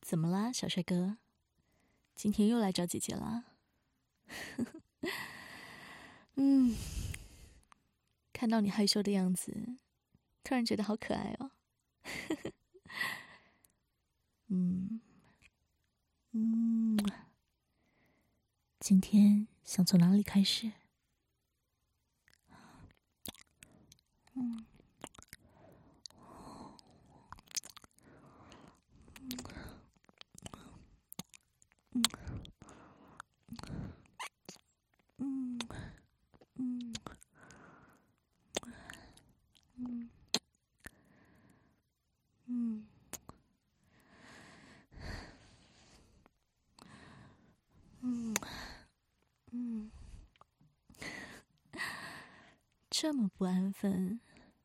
怎么啦，小帅哥？今天又来找姐姐啦？看到你害羞的样子，突然觉得好可爱哦。今天想从哪里开始？这么不安分，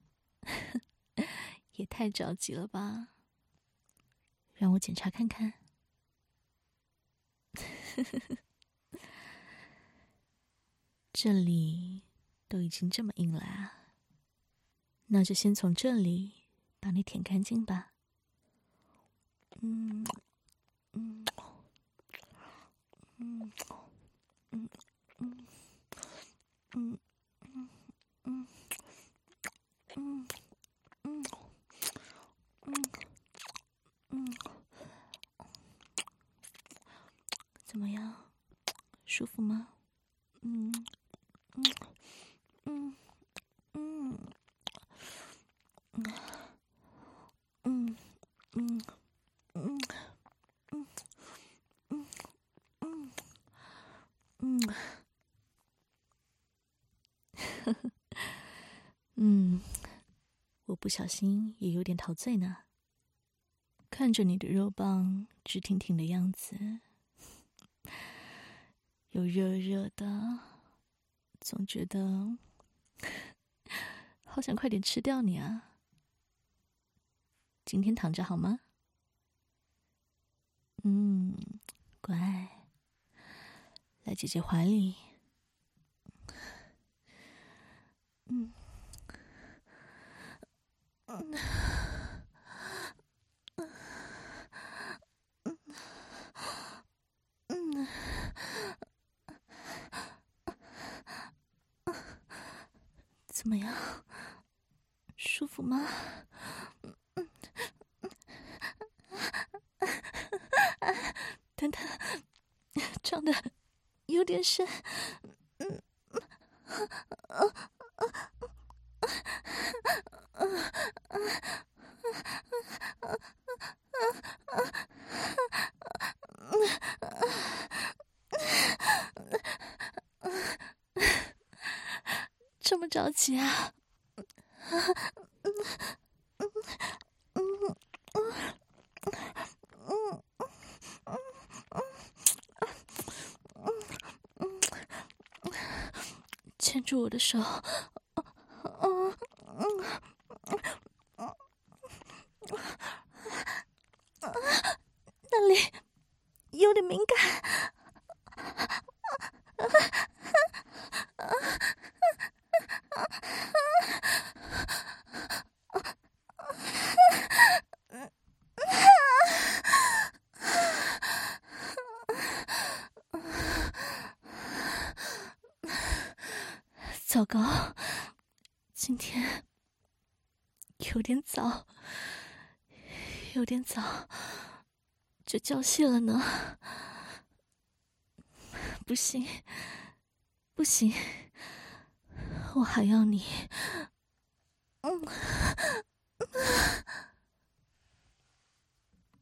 也太着急了吧？让我检查看看。这里都已经这么硬了啊，那就先从这里把你舔干净吧。怎么样？舒服吗？我不小心也有点陶醉呢。看着你的肉棒直挺挺的样子，又热热的，总觉得好想快点吃掉你啊。今天躺着好吗？乖，来姐姐怀里。怎么样？舒服吗？等等，撞的有点深。这么着急啊？牵住我的手。那里有点敏感。糟糕，今天有点早就交戏了呢。不行，我还要你。